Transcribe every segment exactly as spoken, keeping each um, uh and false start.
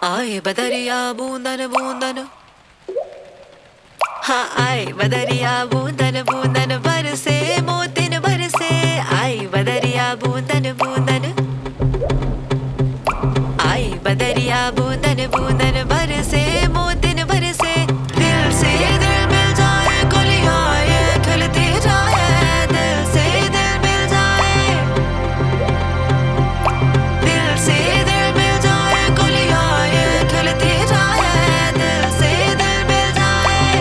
आए बदरिया बूंदन बूंदन, हाँ आए बदरिया बूंदन बूंदन बरसे मोतिन बरसे। आई बदरिया बूंदन बूंदन, आई बदरिया बूंदन बूंदन बरसे मोतिन बरसे। दिल से दिल मिल जाए कलियां ये खिलती जाए, दिल से दिल मिल जाए, दिल से दिल मिल जाए कलियां ये खिलती जाए, दिल से दिल मिल जाए।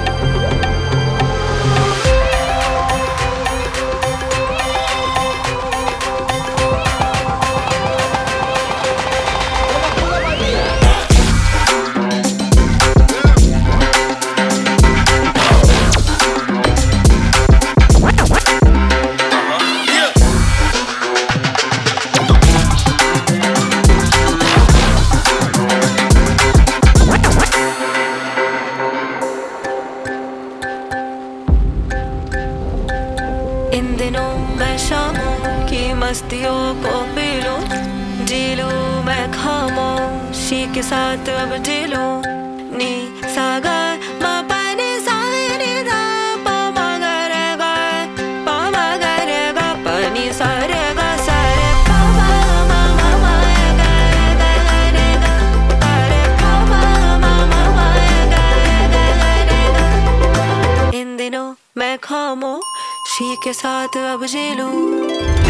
इन दिनों मैं शामों की मस्तियों को पी लूं, जी लूं मैं खामोशी के साथ अब जी लूं। नी सा गा मा पा नी सा नी धा पा मा गा रे गा, पा मा गा रे गा पा नी सा रे गा सा रे पा मा मा मा मा गा गा गा रे गा पा रे पा मा मा मा मा गा गा गा रे गा। इन दिनों मैं खामोशी के साथ अब जी लूं।